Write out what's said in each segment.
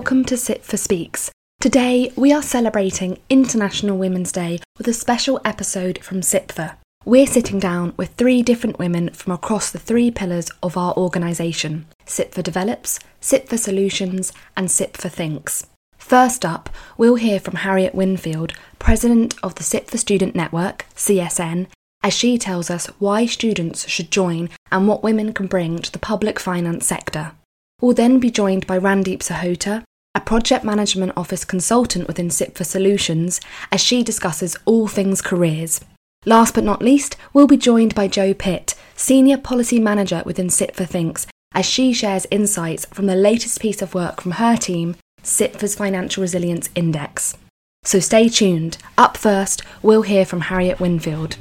welcome to SIPFA Speaks. Today we are celebrating International Women's Day with a special episode from SIPFA. We're sitting down with 3 different women from across the 3 pillars of our organisation: SIPFA Develops, SIPFA Solutions and SIPFA Thinks. First up, we'll hear from Harriet Winfield, President of the SIPFA Student Network, CSN, as she tells us why students should join and what women can bring to the public finance sector. We'll then be joined by Randeep Sahota, a Project Management Office consultant within SIPFA Solutions, as she discusses all things careers. Last but not least, we'll be joined by Jo Pitt, Senior Policy Manager within SIPFA Thinks, as she shares insights from the latest piece of work from her team, SIPFA's Financial Resilience Index. So stay tuned. Up first, we'll hear from Harriet Winfield.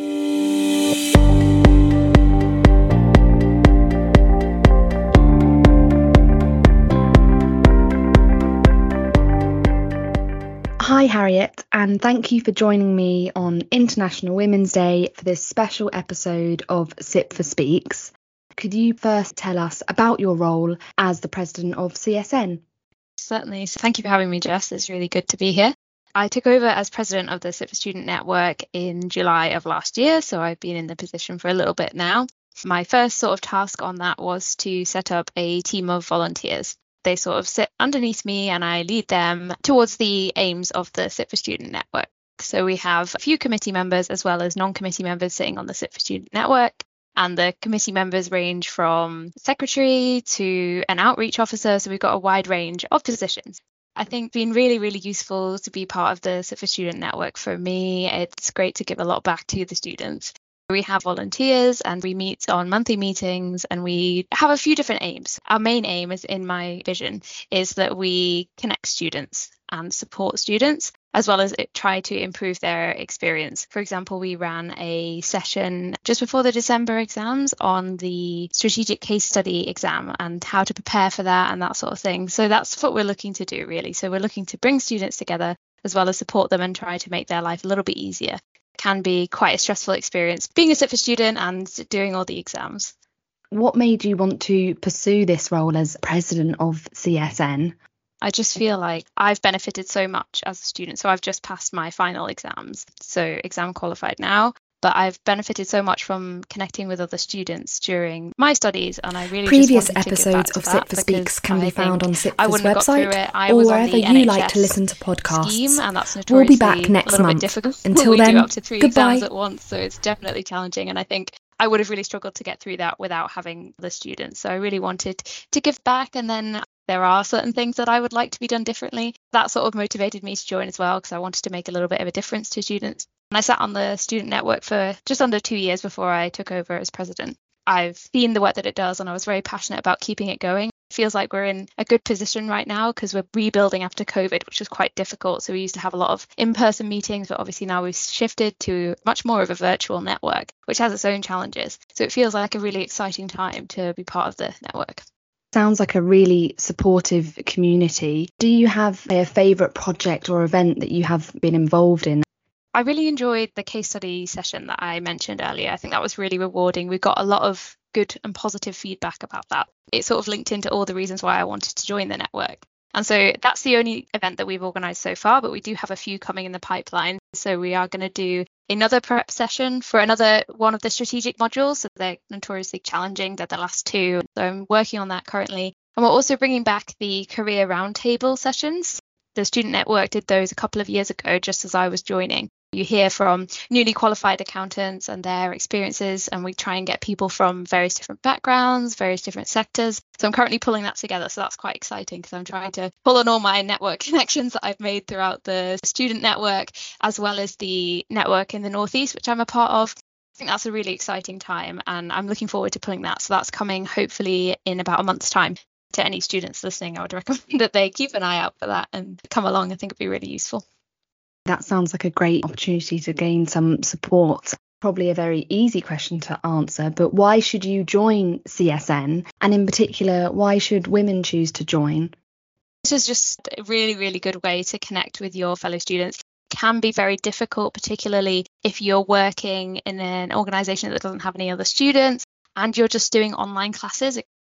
Hi Harriet, and thank you for joining me on International Women's Day for this special episode of SIPFA Speaks. Could you first tell us about your role as the President of CSN? Certainly. So thank you for having me, Jess. It's really good to be here. I took over as President of the SIPFA Student Network in July of last year, so I've been in the position for a little bit now. My first sort of task on that was to set up a team of volunteers. They sort of sit underneath me and I lead them towards the aims of the SIPFA Student Network. So we have a few committee members as well as non-committee members sitting on the SIPFA Student Network. And the committee members range from secretary to an outreach officer. So we've got a wide range of positions. I think it's been really, really useful to be part of the SIPFA Student Network for me. It's great to give a lot back to the students. We have volunteers and we meet on monthly meetings and we have a few different aims. Our main aim, is in my vision, is that we connect students and support students, as well as try to improve their experience. For example, we ran a session just before the December exams on the strategic case study exam and how to prepare for that and that sort of thing. So that's what we're looking to do, really. So we're looking to bring students together as well as support them and try to make their life a little bit easier. Can be quite a stressful experience being a SIPFA student and doing all the exams. What made you want to pursue this role as President of CSN? I just feel like I've benefited so much as a student. So I've just passed my final exams, so exam qualified now. But I've benefited so much from connecting with other students during my studies, and I really Previous episodes of SIPFA Speaks can be found on SIPFA's website or wherever you like to listen to podcasts. Scheme, and that's we'll be back next month. Until then, do up to 3 goodbye. exams at once, so it's definitely challenging. And I think I would have really struggled to get through that without having the students. So I really wanted to give back, and then there are certain things that I would like to be done differently. That sort of motivated me to join as well, because I wanted to make a little bit of a difference to students. And I sat on the student network for just under 2 years before I took over as president. I've seen the work that it does, and I was very passionate about keeping it going. It feels like we're in a good position right now because we're rebuilding after COVID, which was quite difficult. So we used to have a lot of in-person meetings, but obviously now we've shifted to much more of a virtual network, which has its own challenges. So it feels like a really exciting time to be part of the network. Sounds like a really supportive community. Do you have a favourite project or event that you have been involved in? I really enjoyed the case study session that I mentioned earlier. I think that was really rewarding. We got a lot of good and positive feedback about that. It sort of linked into all the reasons why I wanted to join the network. And so that's the only event that we've organised so far, but we do have a few coming in the pipeline. So we are going to do another prep session for another one of the strategic modules. So they're notoriously challenging. They're the last 2. So I'm working on that currently. And we're also bringing back the career roundtable sessions. The student network did those a couple of years ago, just as I was joining. You hear from newly qualified accountants and their experiences, and we try and get people from various different backgrounds, various different sectors. So I'm currently pulling that together. So that's quite exciting because I'm trying to pull on all my network connections that I've made throughout the student network, as well as the network in the Northeast, which I'm a part of. I think that's a really exciting time, and I'm looking forward to pulling that. So that's coming hopefully in about a month's time. To any students listening, I would recommend that they keep an eye out for that and come along. I think it'd be really useful. That sounds like a great opportunity to gain some support. Probably a very easy question to answer, but why should you join CSN? And in particular, why should women choose to join? This is just a really, really good way to connect with your fellow students. It can be very difficult, particularly if you're working in an organisation that doesn't have any other students and you're just doing online classes. It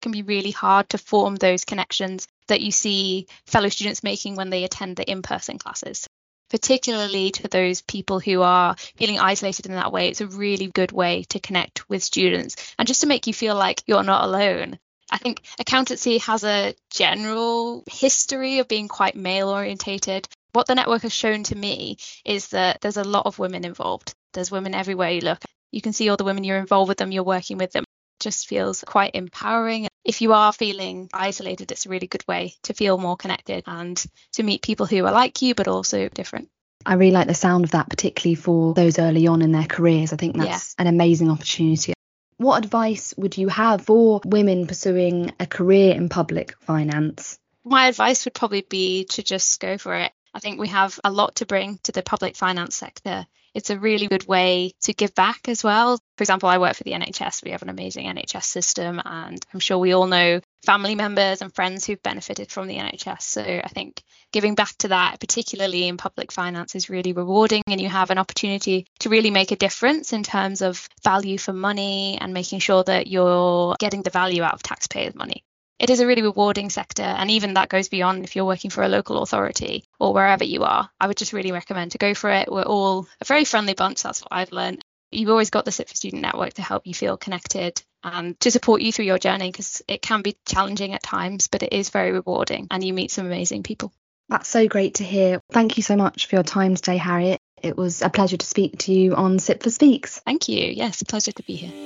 can be really hard to form those connections that you see fellow students making when they attend the in-person classes. Particularly to those people who are feeling isolated in that way, it's a really good way to connect with students and just to make you feel like you're not alone. I think accountancy has a general history of being quite male orientated. What the network has shown to me is that there's a lot of women involved. There's women everywhere you look. You can see all the women, you're involved with them, you're working with them. It just feels quite empowering. If you are feeling isolated, it's a really good way to feel more connected and to meet people who are like you, but also different. I really like the sound of that, particularly for those early on in their careers. I think that's an amazing opportunity. What advice would you have for women pursuing a career in public finance? My advice would probably be to just go for it. I think we have a lot to bring to the public finance sector. It's a really good way to give back as well. For example, I work for the NHS. We have an amazing NHS system, and I'm sure we all know family members and friends who've benefited from the NHS. So I think giving back to that, particularly in public finance, is really rewarding, and you have an opportunity to really make a difference in terms of value for money and making sure that you're getting the value out of taxpayers' money. It is a really rewarding sector, and even that goes beyond if you're working for a local authority or wherever you are. I would just really recommend to go for it. We're all a very friendly bunch. That's what I've learned. You've always got the SIP for Student Network to help you feel connected and to support you through your journey, because it can be challenging at times, but it is very rewarding and you meet some amazing people. That's so great to hear. Thank you so much for your time today, Harriet. It was a pleasure to speak to you on SIPFA Speaks. Thank you. Yes, a pleasure to be here.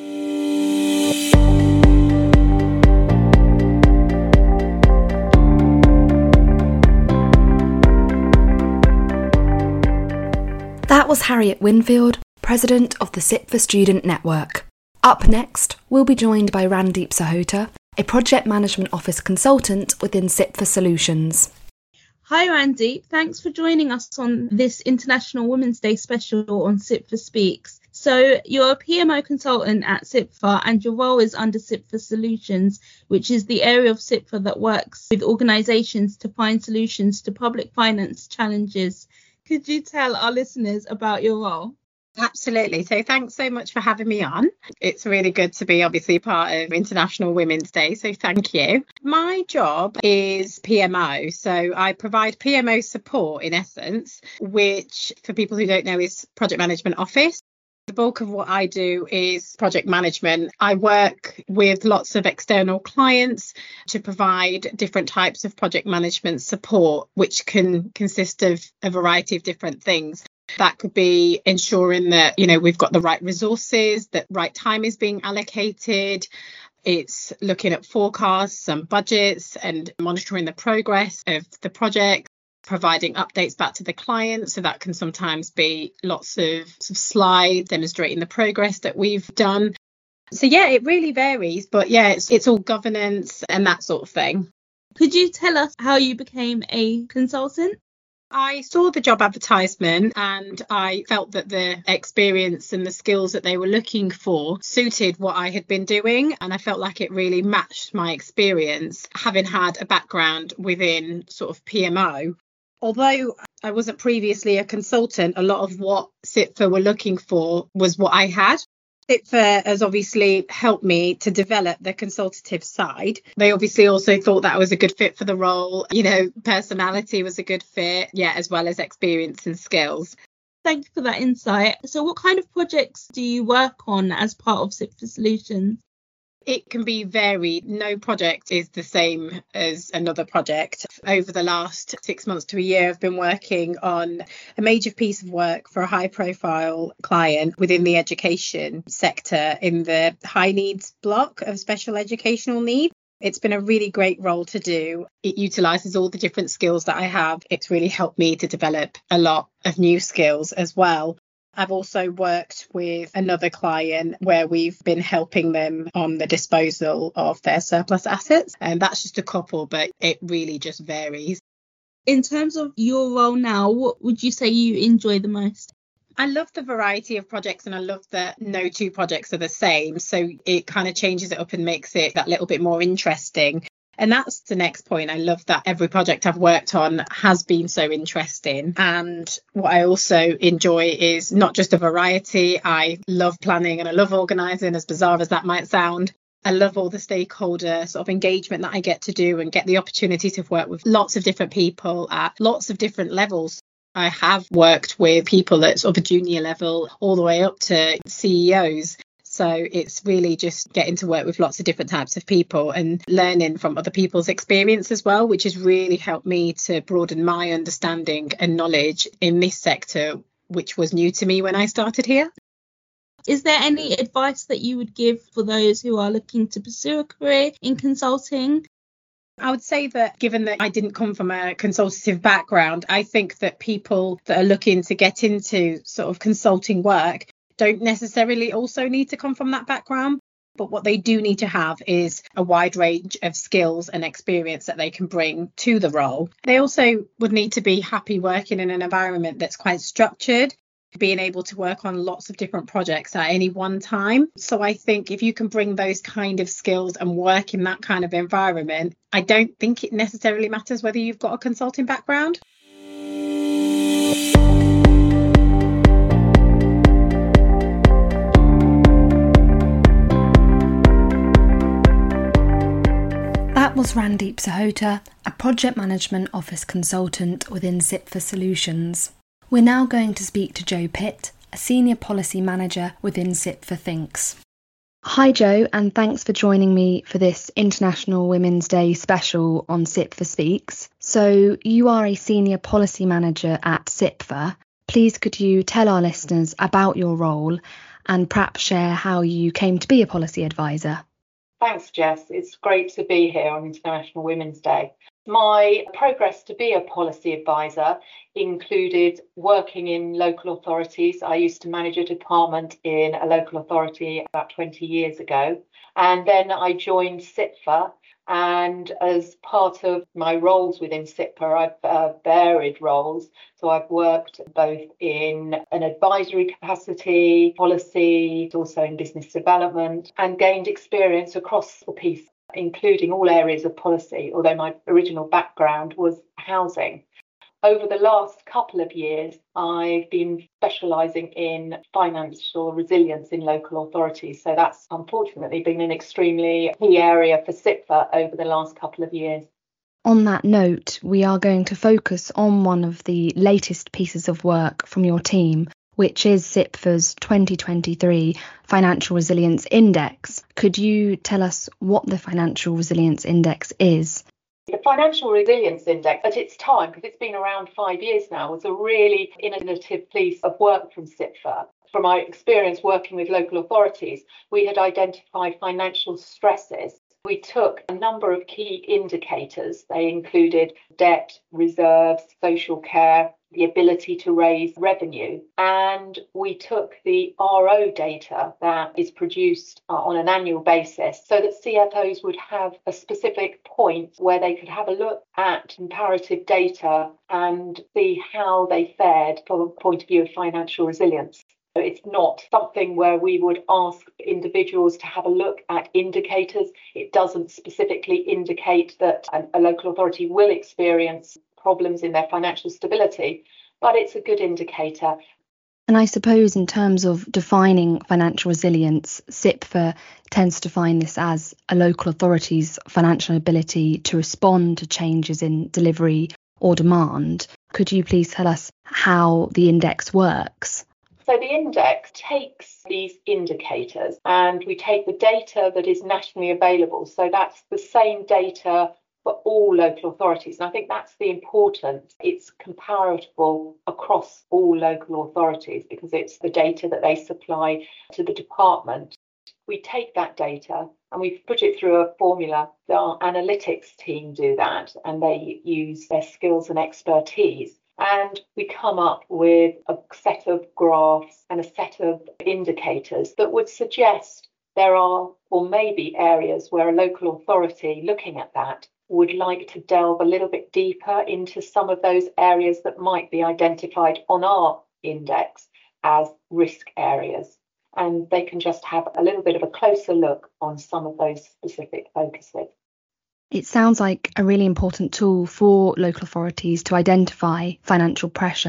That was Harriet Winfield, President of the SIPFA Student Network. Up next, we'll be joined by Randeep Sahota, a Project Management Office consultant within SIPFA Solutions. Hi Randeep, thanks for joining us on this International Women's Day special on SIPFA Speaks. So you're a PMO consultant at SIPFA and your role is under SIPFA Solutions, which is the area of SIPFA that works with organisations to find solutions to public finance challenges. Could you tell our listeners about your role? Absolutely. So thanks so much for having me on. It's really good to be obviously part of International Women's Day. So thank you. My job is PMO. So I provide PMO support in essence, which for people who don't know is Project Management Office. The bulk of what I do is project management. I work with lots of external clients to provide different types of project management support, which can consist of a variety of different things. That could be ensuring that, we've got the right resources, that right time is being allocated. It's looking at forecasts and budgets and monitoring the progress of the project, providing updates back to the client. So that can sometimes be lots of slides demonstrating the progress that we've done. So it really varies. But it's all governance and that sort of thing. Could you tell us how you became a consultant? I saw the job advertisement and I felt that the experience and the skills that they were looking for suited what I had been doing. And I felt like it really matched my experience, having had a background within sort of PMO. Although I wasn't previously a consultant, a lot of what SIPFA were looking for was what I had. SIPFA has obviously helped me to develop the consultative side. They obviously also thought that I was a good fit for the role. Personality was a good fit, as well as experience and skills. Thank you for that insight. So what kind of projects do you work on as part of SIPFA Solutions? It can be varied. No project is the same as another project. Over the last 6 months to a year, I've been working on a major piece of work for a high profile client within the education sector in the high needs block of special educational needs. It's been a really great role to do. It utilises all the different skills that I have. It's really helped me to develop a lot of new skills as well. I've also worked with another client where we've been helping them on the disposal of their surplus assets. And that's just a couple, but it really just varies. In terms of your role now, what would you say you enjoy the most? I love the variety of projects and I love that no two projects are the same. So it kind of changes it up and makes it that little bit more interesting. And that's the next point. I love that every project I've worked on has been so interesting. And what I also enjoy is not just a variety. I love planning and I love organising, as bizarre as that might sound. I love all the stakeholder sort of engagement that I get to do and get the opportunity to work with lots of different people at lots of different levels. I have worked with people at sort of a junior level all the way up to CEOs. So it's really just getting to work with lots of different types of people and learning from other people's experience as well, which has really helped me to broaden my understanding and knowledge in this sector, which was new to me when I started here. Is there any advice that you would give for those who are looking to pursue a career in consulting? I would say that given that I didn't come from a consultative background, I think that people that are looking to get into sort of consulting work don't necessarily also need to come from that background. But what they do need to have is a wide range of skills and experience that they can bring to the role. They also would need to be happy working in an environment that's quite structured, being able to work on lots of different projects at any one time. So I think if you can bring those kind of skills and work in that kind of environment, I don't think it necessarily matters whether you've got a consulting background. That was Randeep Sahota, a project management office consultant within SIPFA Solutions. We're now going to speak to Jo Pitt, a senior policy manager within SIPFA Thinks. Hi Jo, and thanks for joining me for this International Women's Day special on SIPFA Speaks. So you are a senior policy manager at SIPFA. Please could you tell our listeners about your role and perhaps share how you came to be a policy advisor? Thanks, Jess. It's great to be here on International Women's Day. My progress to be a policy advisor included working in local authorities. I used to manage a department in a local authority about 20 years ago. And then I joined SIPFA. And as part of my roles within SIPFA, I've varied roles. So I've worked both in an advisory capacity, policy, also in business development, and gained experience across the piece, including all areas of policy, although my original background was housing. Over the last couple of years, I've been specialising in financial resilience in local authorities. So that's unfortunately been an extremely key area for SIPFA over the last couple of years. On that note, we are going to focus on one of the latest pieces of work from your team, which is SIPFA's 2023 Financial Resilience Index. Could you tell us what the Financial Resilience Index is? The Financial Resilience Index, at its time, because it's been around 5 years now, was a really innovative piece of work from SIPFA. From my experience working with local authorities, we had identified financial stresses. We took a number of key indicators. They included debt, reserves, social care, the ability to raise revenue. And we took the RO data that is produced on an annual basis so that CFOs would have a specific point where they could have a look at comparative data and see how they fared from a point of view of financial resilience. It's not something where we would ask individuals to have a look at indicators. It doesn't specifically indicate that a local authority will experience problems in their financial stability, but it's a good indicator. And I suppose in terms of defining financial resilience, SIPFA tends to define this as a local authority's financial ability to respond to changes in delivery or demand. Could you please tell us how the index works? So the index takes these indicators and we take the data that is nationally available. So that's the same data for all local authorities. And I think that's the importance. It's comparable across all local authorities because it's the data that they supply to the department. We take that data and we put it through a formula. Our analytics team do that and they use their skills and expertise. And we come up with a set of graphs and a set of indicators that would suggest there are or maybe areas where a local authority looking at that would like to delve a little bit deeper into some of those areas that might be identified on our index as risk areas. And they can just have a little bit of a closer look on some of those specific focuses. It sounds like a really important tool for local authorities to identify financial pressure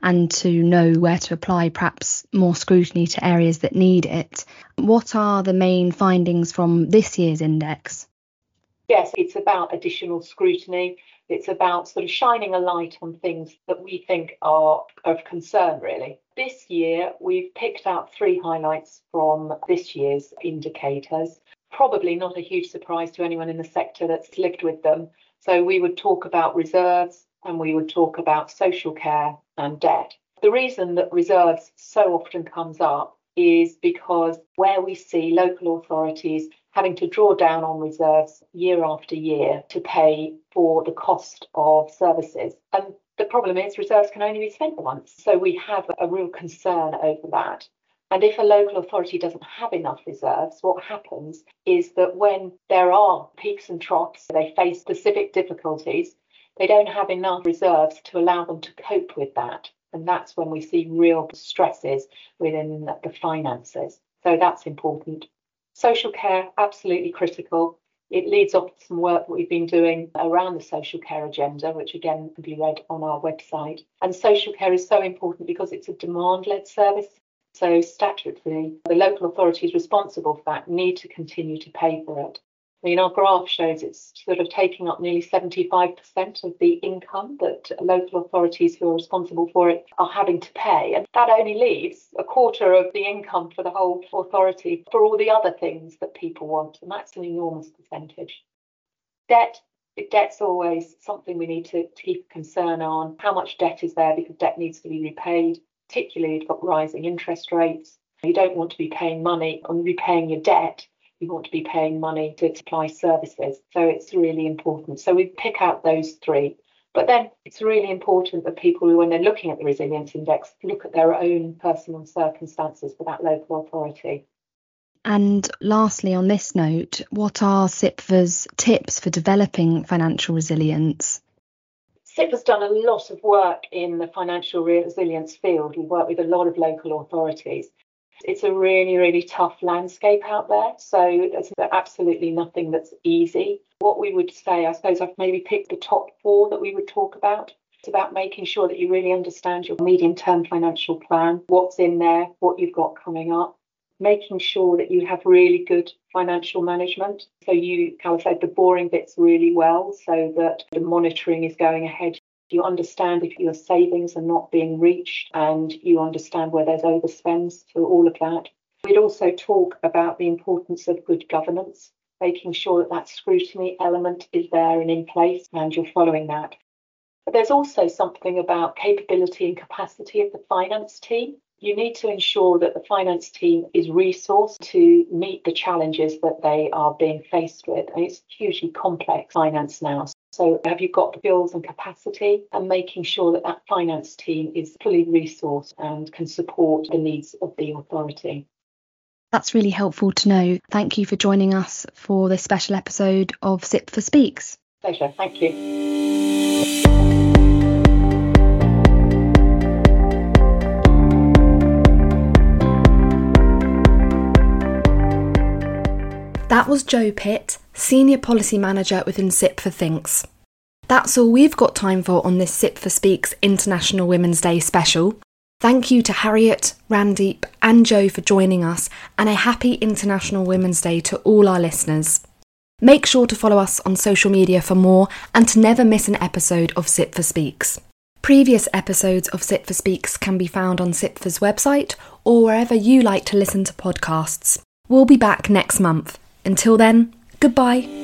and to know where to apply perhaps more scrutiny to areas that need it. What are the main findings from this year's index? Yes, it's about additional scrutiny. It's about sort of shining a light on things that we think are of concern, really. This year, we've picked out 3 highlights from this year's indicators. Probably not a huge surprise to anyone in the sector that's lived with them. So we would talk about reserves and we would talk about social care and debt. The reason that reserves so often comes up is because where we see local authorities having to draw down on reserves year after year to pay for the cost of services. And the problem is reserves can only be spent once. So we have a real concern over that. And if a local authority doesn't have enough reserves, what happens is that when there are peaks and troughs, they face specific difficulties, they don't have enough reserves to allow them to cope with that. And that's when we see real stresses within the finances. So that's important. Social care, absolutely critical. It leads off to some work that we've been doing around the social care agenda, which again can be read on our website. And social care is so important because it's a demand-led service. So statutorily, the local authorities responsible for that need to continue to pay for it. I mean, our graph shows it's sort of taking up nearly 75% of the income that local authorities who are responsible for it are having to pay. And that only leaves a quarter of the income for the whole authority for all the other things that people want. And that's an enormous percentage. Debt's always something we need to keep concern on. How much debt is there? Because debt needs to be repaid, particularly if you've got rising interest rates. You don't want to be paying money on repaying your debt. You want to be paying money to supply services. So it's really important. So we pick out those 3. But then it's really important that people, when they're looking at the resilience index, look at their own personal circumstances for that local authority. And lastly, on this note, what are CIPFA's tips for developing financial resilience? CIPFA's done a lot of work in the financial resilience field. We work with a lot of local authorities. It's a really, really tough landscape out there. So there's absolutely nothing that's easy. What we would say, I suppose I've maybe picked the top 4 that we would talk about. It's about making sure that you really understand your medium-term financial plan, what's in there, what you've got coming up, making sure that you have really good financial management. So you calculate the boring bits really well so that the monitoring is going ahead. You understand if your savings are not being reached and you understand where there's overspends, so all of that. We'd also talk about the importance of good governance, making sure that that scrutiny element is there and in place and you're following that. But there's also something about capability and capacity of the finance team. You need to ensure that the finance team is resourced to meet the challenges that they are being faced with. And it's hugely complex finance now. So have you got the skills and capacity, and making sure that that finance team is fully resourced and can support the needs of the authority. That's really helpful to know. Thank you for joining us for this special episode of CIPFA Speaks. Pleasure. Thank you. That was Jo Pitt, Senior Policy Manager within CIPFA Thinks. That's all we've got time for on this CIPFA Speaks International Women's Day special. Thank you to Harriet, Randeep and Jo for joining us, and a happy International Women's Day to all our listeners. Make sure to follow us on social media for more and to never miss an episode of CIPFA Speaks. Previous episodes of CIPFA Speaks can be found on CIPFA's website or wherever you like to listen to podcasts. We'll be back next month. Until then, goodbye.